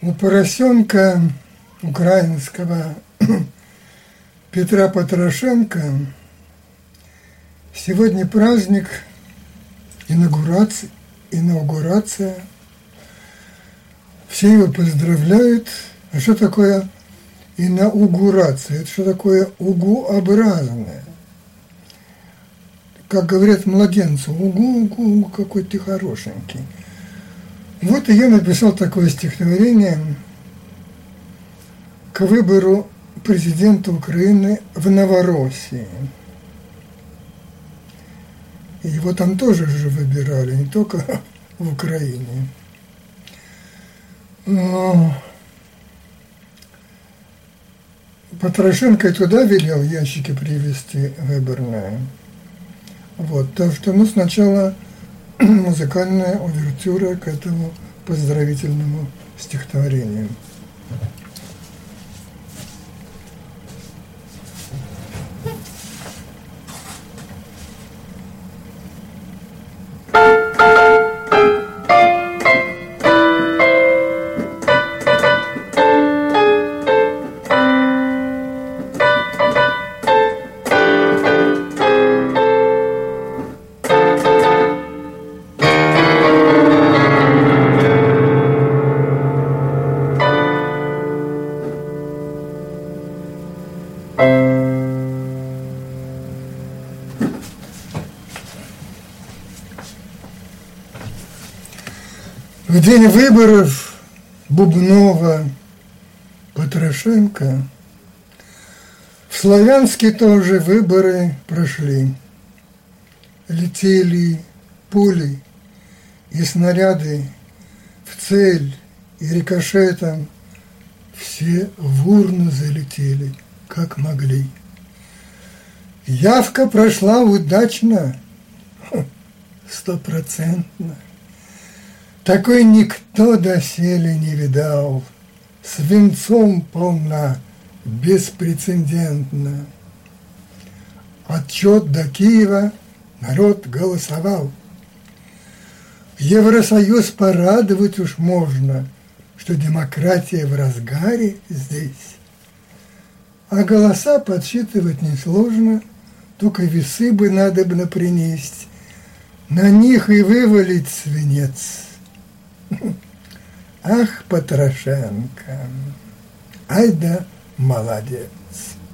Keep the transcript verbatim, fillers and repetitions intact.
У поросенка украинского Петра Потрошенко сегодня праздник, инаугурация, инаугурация. Все его поздравляют. А что такое инаугурация? Это что такое угуобразное? Как говорят младенцу, угу, угу, угу, какой ты хорошенький. Вот и я написал такое стихотворение к выбору президента Украины в Новороссии. И его там тоже же выбирали, не только в Украине. Но Потрошенко туда велел ящики привезти выборные. Вот, так что, ну, сначала музыкальная увертюра к этому поздравительному стихотворению. В день выборов Бубнова, Потрошенко в Славянске тоже выборы прошли. Летели пули и снаряды в цель, и рикошетом все в урну залетели, как могли. Явка прошла удачно, стопроцентно. Такой никто доселе не видал, свинцом полна, беспрецедентно. Отчет до Киева народ голосовал. Евросоюз порадовать уж можно, что демократия в разгаре здесь. А голоса подсчитывать несложно, только весы бы надобно принести, на них и вывалить свинец. Ах, Потрошенко, ай да молодец.